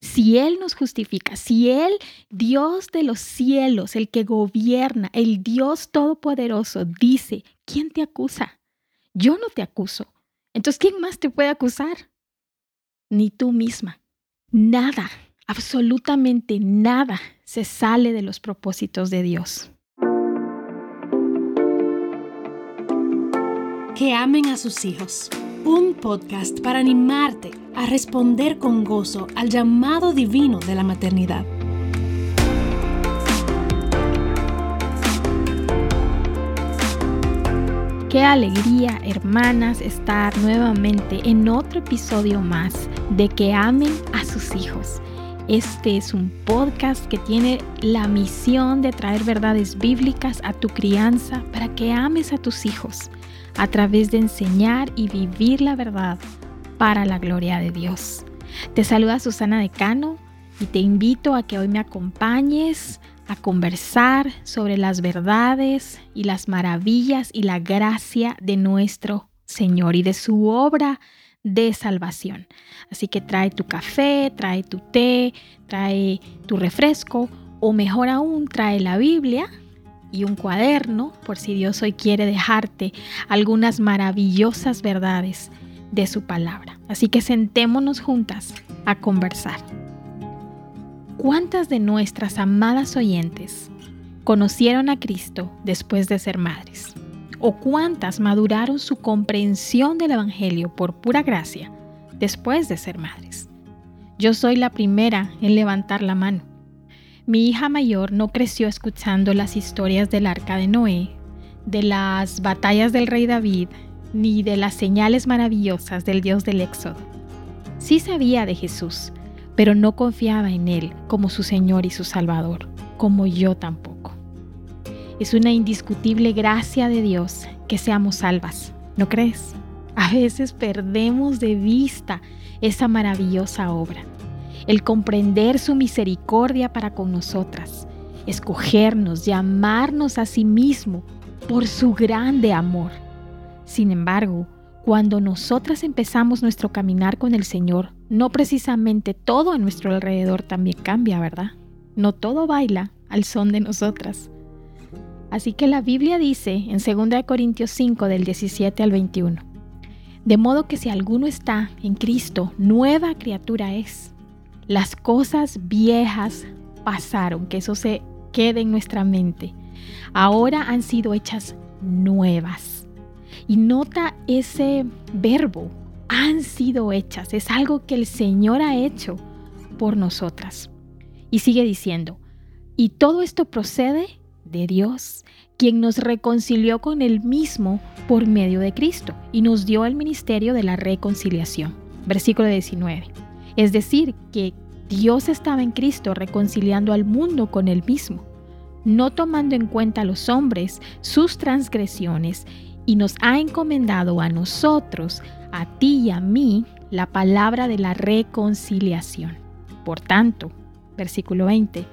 Si Él nos justifica, si Él, Dios de los cielos, el que gobierna, el Dios todopoderoso, dice, ¿quién te acusa? Yo no te acuso. Entonces, ¿quién más te puede acusar? Ni tú misma. Nada, absolutamente nada se sale de los propósitos de Dios. Que amen a sus hijos. Un podcast para animarte a responder con gozo al llamado divino de la maternidad. Qué alegría, hermanas, estar nuevamente en otro episodio más de Que amen a sus hijos. Este es un podcast que tiene la misión de traer verdades bíblicas a tu crianza para que ames a tus hijos a través de enseñar y vivir la verdad para la gloria de Dios. Te saluda Susana Decano y te invito a que hoy me acompañes a conversar sobre las verdades y las maravillas y la gracia de nuestro Señor y de su obra de salvación. Así que trae tu café, trae tu té, trae tu refresco o mejor aún, trae la Biblia y un cuaderno por si Dios hoy quiere dejarte algunas maravillosas verdades de su palabra. Así que sentémonos juntas a conversar. ¿Cuántas de nuestras amadas oyentes conocieron a Cristo después de ser madres? ¿O cuántas maduraron su comprensión del Evangelio por pura gracia después de ser madres? Yo soy la primera en levantar la mano. Mi hija mayor no creció escuchando las historias del arca de Noé, de las batallas del rey David, ni de las señales maravillosas del Dios del Éxodo. Sí sabía de Jesús, pero no confiaba en Él como su Señor y su Salvador, como yo tampoco. Es una indiscutible gracia de Dios que seamos salvas, ¿no crees? A veces perdemos de vista esa maravillosa obra. El comprender su misericordia para con nosotras, escogernos, llamarnos a sí mismo por su grande amor. Sin embargo, cuando nosotras empezamos nuestro caminar con el Señor, no precisamente todo a nuestro alrededor también cambia, ¿verdad? No todo baila al son de nosotras. Así que la Biblia dice en 2 Corintios 5 del 17 al 21, de modo que si alguno está en Cristo, nueva criatura es. Las cosas viejas pasaron, que eso se quede en nuestra mente. Ahora han sido hechas nuevas. Y nota ese verbo, han sido hechas. Es algo que el Señor ha hecho por nosotras. Y sigue diciendo, y todo esto procede de Dios, quien nos reconcilió con Él mismo por medio de Cristo y nos dio el ministerio de la reconciliación. Versículo 19. Es decir, que Dios estaba en Cristo reconciliando al mundo con Él mismo, no tomando en cuenta a los hombres sus transgresiones, y nos ha encomendado a nosotros, a ti y a mí, la palabra de la reconciliación. Por tanto, versículo 20,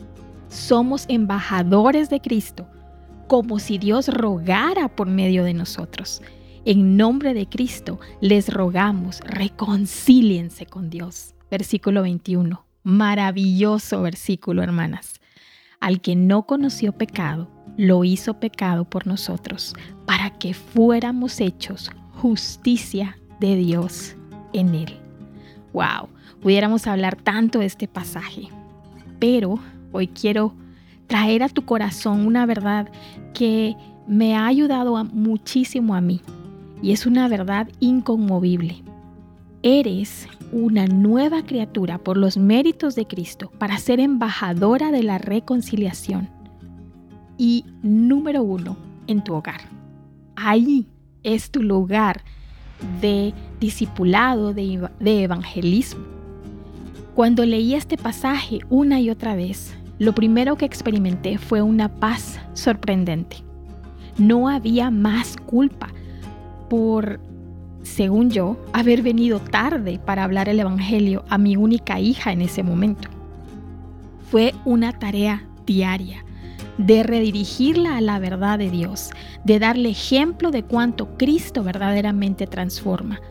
somos embajadores de Cristo, como si Dios rogara por medio de nosotros. En nombre de Cristo les rogamos, reconcíliense con Dios. Versículo 21. Maravilloso versículo, hermanas. Al que no conoció pecado, lo hizo pecado por nosotros, para que fuéramos hechos justicia de Dios en él. ¡Wow! Pudiéramos hablar tanto de este pasaje, pero hoy quiero traer a tu corazón una verdad que me ha ayudado muchísimo a mí, y es una verdad inconmovible. Eres una nueva criatura por los méritos de Cristo para ser embajadora de la reconciliación. Y número 1, en tu hogar. Ahí es tu lugar de discipulado, de evangelismo. Cuando leí este pasaje una y otra vez, lo primero que experimenté fue una paz sorprendente. No había más culpa por, según yo, haber venido tarde para hablar el evangelio a mi única hija en ese momento. Fue una tarea diaria de redirigirla a la verdad de Dios, de darle ejemplo de cuánto Cristo verdaderamente transforma,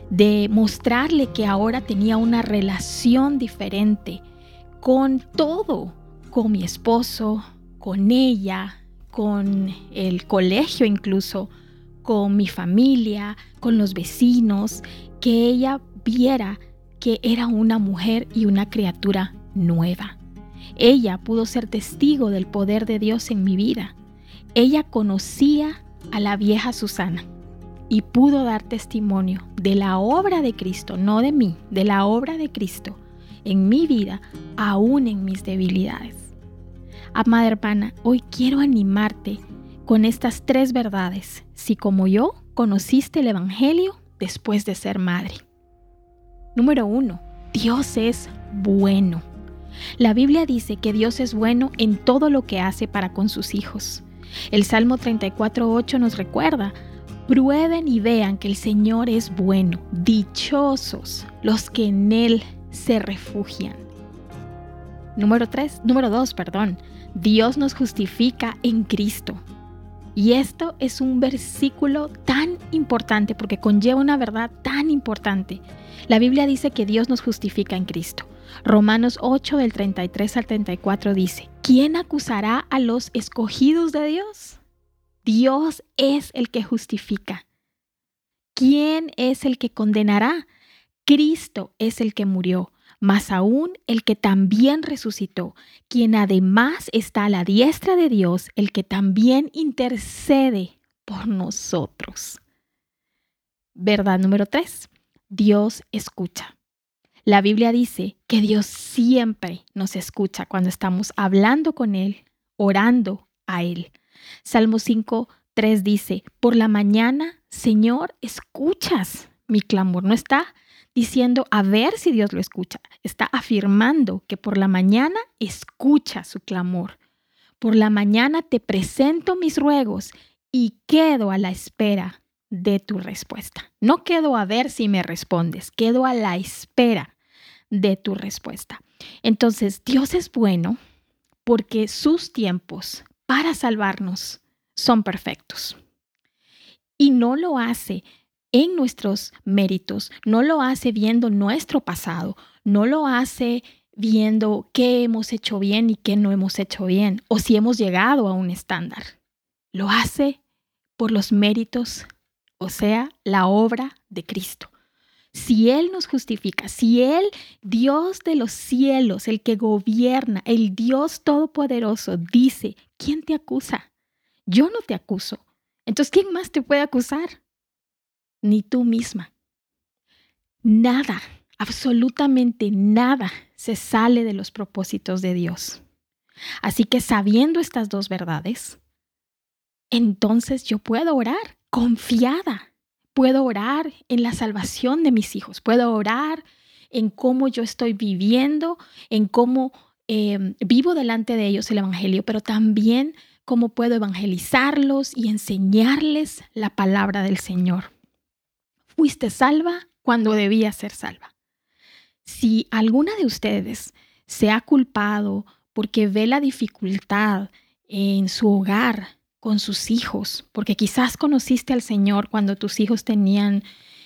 de mostrarle que ahora tenía una relación diferente con todo, con mi esposo, con ella, con el colegio incluso, con mi familia, con los vecinos, que ella viera que era una mujer y una criatura nueva. Ella pudo ser testigo del poder de Dios en mi vida. Ella conocía a la vieja Susana y pudo dar testimonio de la obra de Cristo, no de mí, de la obra de Cristo en mi vida, aún en mis debilidades. Amada hermana, hoy quiero animarte con estas 3 verdades, si como yo conociste el Evangelio después de ser madre. Número 1, Dios es bueno. La Biblia dice que Dios es bueno en todo lo que hace para con sus hijos. El Salmo 34:8 nos recuerda: prueben y vean que el Señor es bueno, dichosos los que en Él se refugian. Número 2, Dios nos justifica en Cristo. Y esto es un versículo tan importante porque conlleva una verdad tan importante. La Biblia dice que Dios nos justifica en Cristo. Romanos 8 del 33 al 34 dice: ¿quién acusará a los escogidos de Dios? Dios es el que justifica. ¿Quién es el que condenará? Cristo es el que murió, más aún el que también resucitó, quien además está a la diestra de Dios, el que también intercede por nosotros. Verdad número 3. Dios escucha. La Biblia dice que Dios siempre nos escucha cuando estamos hablando con Él, orando a Él. Salmo 5:3 dice: por la mañana, Señor, escuchas mi clamor. No está diciendo a ver si Dios lo escucha. Está afirmando que por la mañana escucha su clamor. Por la mañana te presento mis ruegos y quedo a la espera de tu respuesta. No quedo a ver si me respondes, quedo a la espera de tu respuesta. Entonces, Dios es bueno porque sus tiempos para salvarnos son perfectos. Y no lo hace en nuestros méritos, no lo hace viendo nuestro pasado, no lo hace viendo qué hemos hecho bien y qué no hemos hecho bien, o si hemos llegado a un estándar. Lo hace por los méritos, o sea, la obra de Cristo. Si Él nos justifica, si Él, Dios de los cielos, el que gobierna, el Dios todopoderoso, dice: ¿quién te acusa? Yo no te acuso. Entonces, ¿quién más te puede acusar? Ni tú misma. Nada, absolutamente nada se sale de los propósitos de Dios. Así que sabiendo estas 2 verdades, entonces yo puedo orar confiada. Puedo orar en la salvación de mis hijos. Puedo orar en cómo yo estoy viviendo, en cómo vivo delante de ellos el Evangelio, pero también cómo puedo evangelizarlos y enseñarles la palabra del Señor. Fuiste salva cuando debías ser salva. Si alguna de ustedes se ha culpado porque ve la dificultad en su hogar, con sus hijos, porque quizás conociste al Señor cuando tus hijos tenían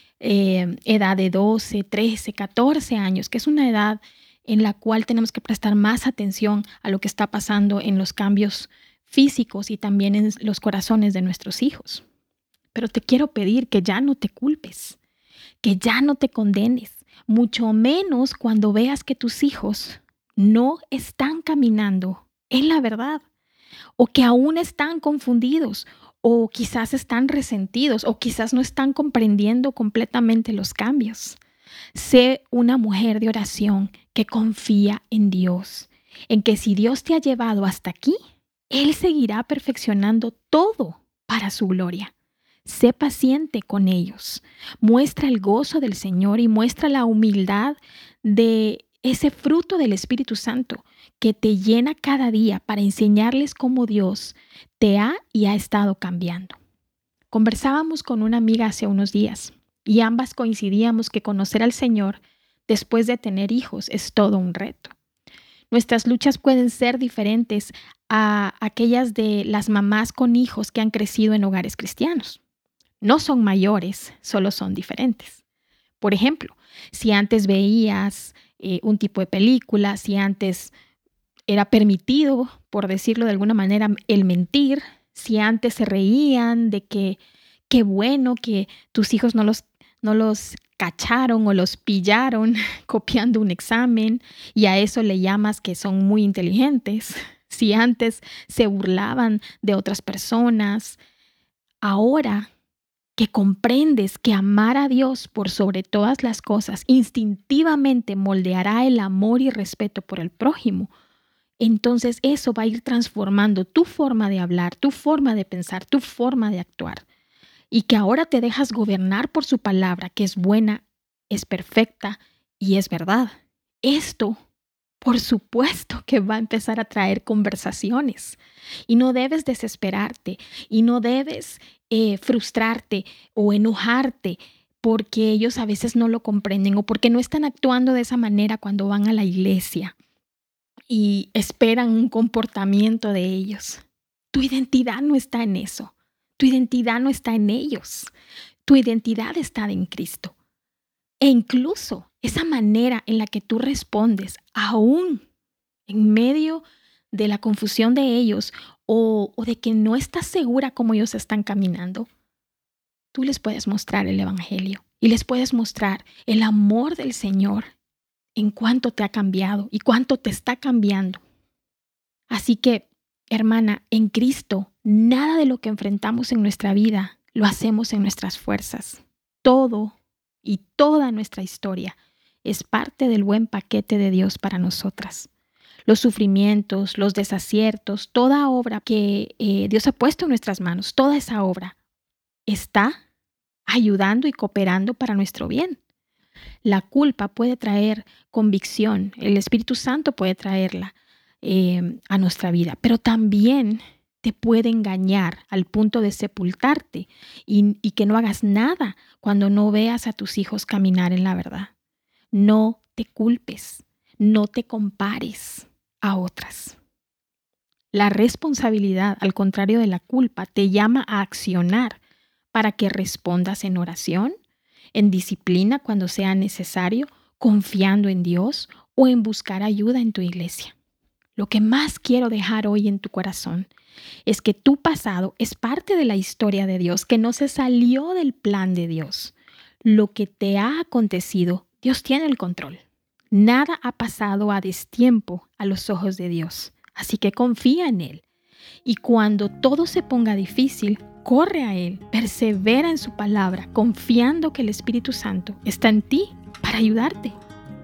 edad de 12, 13, 14 años, que es una edad en la cual tenemos que prestar más atención a lo que está pasando en los cambios físicos y también en los corazones de nuestros hijos. Pero te quiero pedir que ya no te culpes, que ya no te condenes, mucho menos cuando veas que tus hijos no están caminando en la verdad, o que aún están confundidos, o quizás están resentidos, o quizás no están comprendiendo completamente los cambios. Sé una mujer de oración que confía en Dios, en que si Dios te ha llevado hasta aquí, Él seguirá perfeccionando todo para su gloria. Sé paciente con ellos. Muestra el gozo del Señor y muestra la humildad de ese fruto del Espíritu Santo que te llena cada día para enseñarles cómo Dios te ha y ha estado cambiando. Conversábamos con una amiga hace unos días y ambas coincidíamos que conocer al Señor después de tener hijos es todo un reto. Nuestras luchas pueden ser diferentes a aquellas de las mamás con hijos que han crecido en hogares cristianos. No son mayores, solo son diferentes. Por ejemplo, si antes veías un tipo de película, si antes era permitido, por decirlo de alguna manera, el mentir, si antes se reían de que qué bueno que tus hijos no los cacharon o los pillaron copiando un examen y a eso le llamas que son muy inteligentes. Si antes se burlaban de otras personas, ahora que comprendes que amar a Dios por sobre todas las cosas instintivamente moldeará el amor y respeto por el prójimo, entonces eso va a ir transformando tu forma de hablar, tu forma de pensar, tu forma de actuar. Y que ahora te dejas gobernar por su palabra, que es buena, es perfecta y es verdad. Esto, por supuesto, que va a empezar a traer conversaciones. Y no debes desesperarte y no debes frustrarte o enojarte porque ellos a veces no lo comprenden o porque no están actuando de esa manera cuando van a la iglesia y esperan un comportamiento de ellos. Tu identidad no está en eso. Tu identidad no está en ellos. Tu identidad está en Cristo. E incluso esa manera en la que tú respondes, aún en medio de la confusión de ellos o de que no estás segura cómo ellos están caminando, tú les puedes mostrar el Evangelio y les puedes mostrar el amor del Señor en cuánto te ha cambiado y cuánto te está cambiando. Así que, hermana, en Cristo, nada de lo que enfrentamos en nuestra vida lo hacemos en nuestras fuerzas. Todo y toda nuestra historia es parte del buen paquete de Dios para nosotras. Los sufrimientos, los desaciertos, toda obra que Dios ha puesto en nuestras manos, toda esa obra está ayudando y cooperando para nuestro bien. La culpa puede traer convicción, el Espíritu Santo puede traerla a nuestra vida, pero también te puede engañar al punto de sepultarte y que no hagas nada cuando no veas a tus hijos caminar en la verdad. No te culpes, no te compares a otras. La responsabilidad, al contrario de la culpa, te llama a accionar para que respondas en oración, en disciplina cuando sea necesario, confiando en Dios o en buscar ayuda en tu iglesia. Lo que más quiero dejar hoy en tu corazón es que tu pasado es parte de la historia de Dios, que no se salió del plan de Dios. Lo que te ha acontecido, Dios tiene el control. Nada ha pasado a destiempo a los ojos de Dios, así que confía en Él. Y cuando todo se ponga difícil, corre a Él, persevera en su palabra, confiando que el Espíritu Santo está en ti para ayudarte.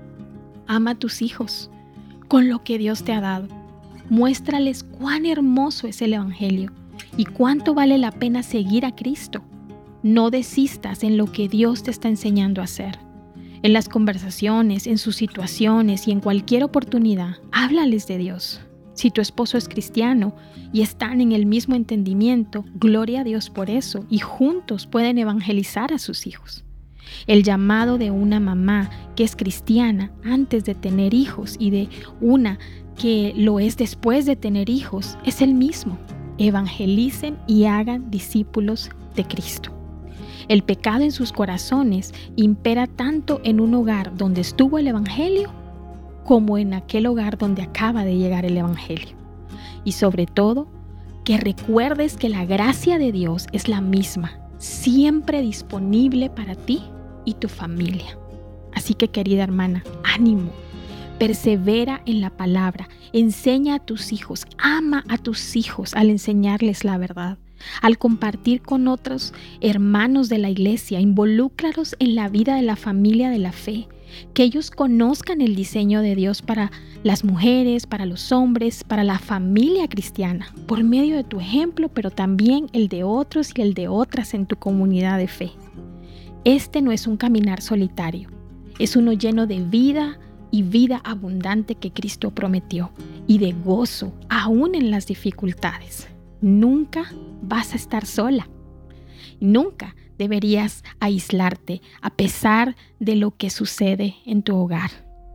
Ama a tus hijos con lo que Dios te ha dado. Muéstrales cuán hermoso es el Evangelio y cuánto vale la pena seguir a Cristo. No desistas en lo que Dios te está enseñando a hacer. En las conversaciones, en sus situaciones y en cualquier oportunidad, háblales de Dios. Si tu esposo es cristiano y están en el mismo entendimiento, gloria a Dios por eso y juntos pueden evangelizar a sus hijos. El llamado de una mamá que es cristiana antes de tener hijos y de una que lo es después de tener hijos es el mismo. Evangelicen y hagan discípulos de Cristo. El pecado en sus corazones impera tanto en un hogar donde estuvo el Evangelio como en aquel hogar donde acaba de llegar el Evangelio. Y sobre todo, que recuerdes que la gracia de Dios es la misma, siempre disponible para ti y tu familia. Así que, querida hermana, ánimo, persevera en la palabra, enseña a tus hijos, ama a tus hijos al enseñarles la verdad. Al compartir con otros hermanos de la iglesia, involúcralos en la vida de la familia de la fe, que ellos conozcan el diseño de Dios para las mujeres, para los hombres, para la familia cristiana, por medio de tu ejemplo, pero también el de otros y el de otras en tu comunidad de fe. Este no es un caminar solitario, es uno lleno de vida y vida abundante que Cristo prometió y de gozo aún en las dificultades. Nunca vas a estar sola. Nunca deberías aislarte a pesar de lo que sucede en tu hogar.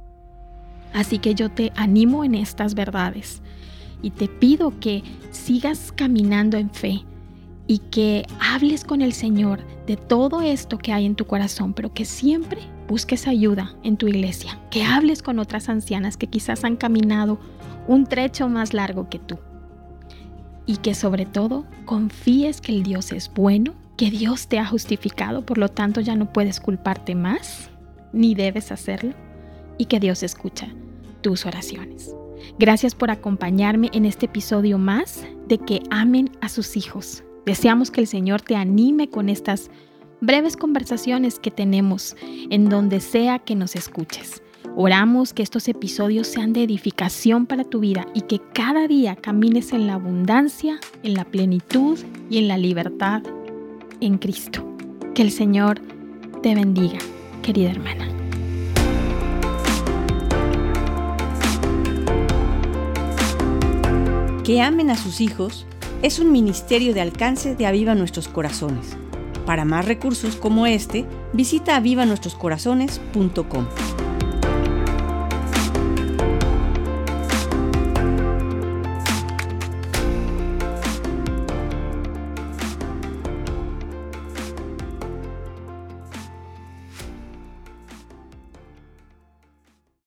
Así que yo te animo en estas verdades y te pido que sigas caminando en fe y que hables con el Señor de todo esto que hay en tu corazón, pero que siempre busques ayuda en tu iglesia, que hables con otras ancianas que quizás han caminado un trecho más largo que tú. Y que sobre todo confíes que el Dios es bueno, que Dios te ha justificado, por lo tanto ya no puedes culparte más, ni debes hacerlo, y que Dios escucha tus oraciones. Gracias por acompañarme en este episodio más de Que amen a sus hijos. Deseamos que el Señor te anime con estas breves conversaciones que tenemos en donde sea que nos escuches. Oramos que estos episodios sean de edificación para tu vida y que cada día camines en la abundancia, en la plenitud y en la libertad en Cristo. Que el Señor te bendiga, querida hermana. Que amen a sus hijos es un ministerio de alcance de Aviva Nuestros Corazones. Para más recursos como este, visita avivanuestroscorazones.com.